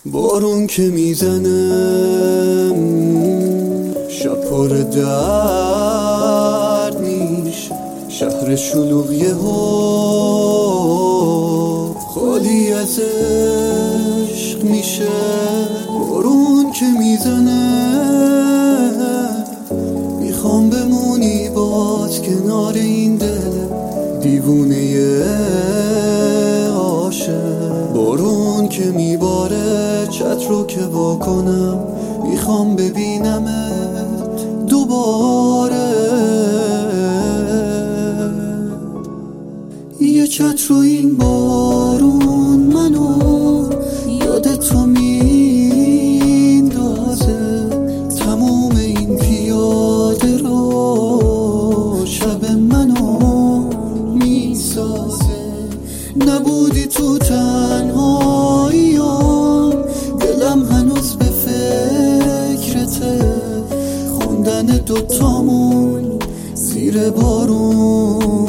بارون که میزنه شب پر درد میشه، شهر شلوغ یهو خالی از عشق میشه. بارون که میزنه میخوام بمونی باز کنار این دل دیوونه عاشق. بارون که میباره چتر رو که واکنم، میخوام ببینمت دوباره. یه چتر رو این بارون منو یاد تو میندازه، تموم این پیاده رو شب منو میسازه. نبودی تو تنهاییام، دلم هنوز به فکرته، خوندن دوتامون زیر بارون.